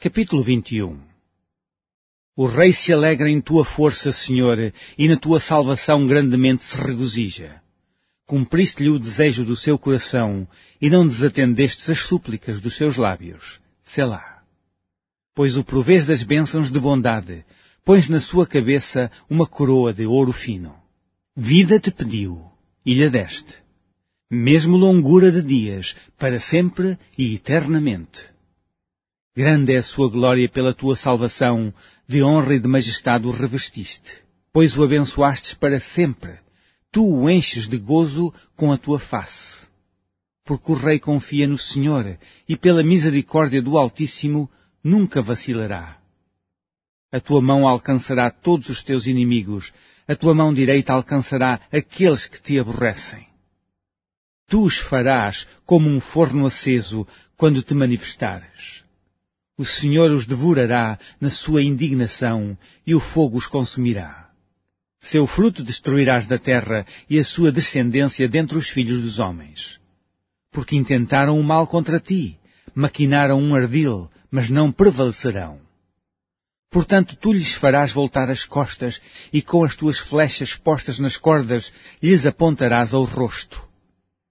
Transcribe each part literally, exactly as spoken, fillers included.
Capítulo vinte e um. O rei se alegra em tua força, Senhor, e na tua salvação grandemente se regozija. Cumpriste-lhe o desejo do seu coração, e não desatendestes as súplicas dos seus lábios. Selá. Pois o provês das bênçãos de bondade, pões na sua cabeça uma coroa de ouro fino. Vida te pediu, e lhe deste. Mesmo longura de dias, para sempre e eternamente. Grande é a sua glória pela tua salvação, de honra e de majestade o revestiste, pois o abençoastes para sempre. Tu o enches de gozo com a tua face. Porque o rei confia no Senhor, e pela misericórdia do Altíssimo nunca vacilará. A tua mão alcançará todos os teus inimigos, a tua mão direita alcançará aqueles que te aborrecem. Tu os farás como um forno aceso quando te manifestares. O Senhor os devorará na sua indignação, e o fogo os consumirá. Seu fruto destruirás da terra, e a sua descendência dentre os filhos dos homens. Porque intentaram o mal contra ti, maquinaram um ardil, mas não prevalecerão. Portanto, tu lhes farás voltar as costas, e com as tuas flechas postas nas cordas, lhes apontarás ao rosto.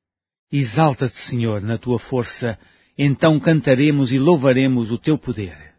Exalta-te, Senhor, na tua força, então cantaremos e louvaremos o teu poder.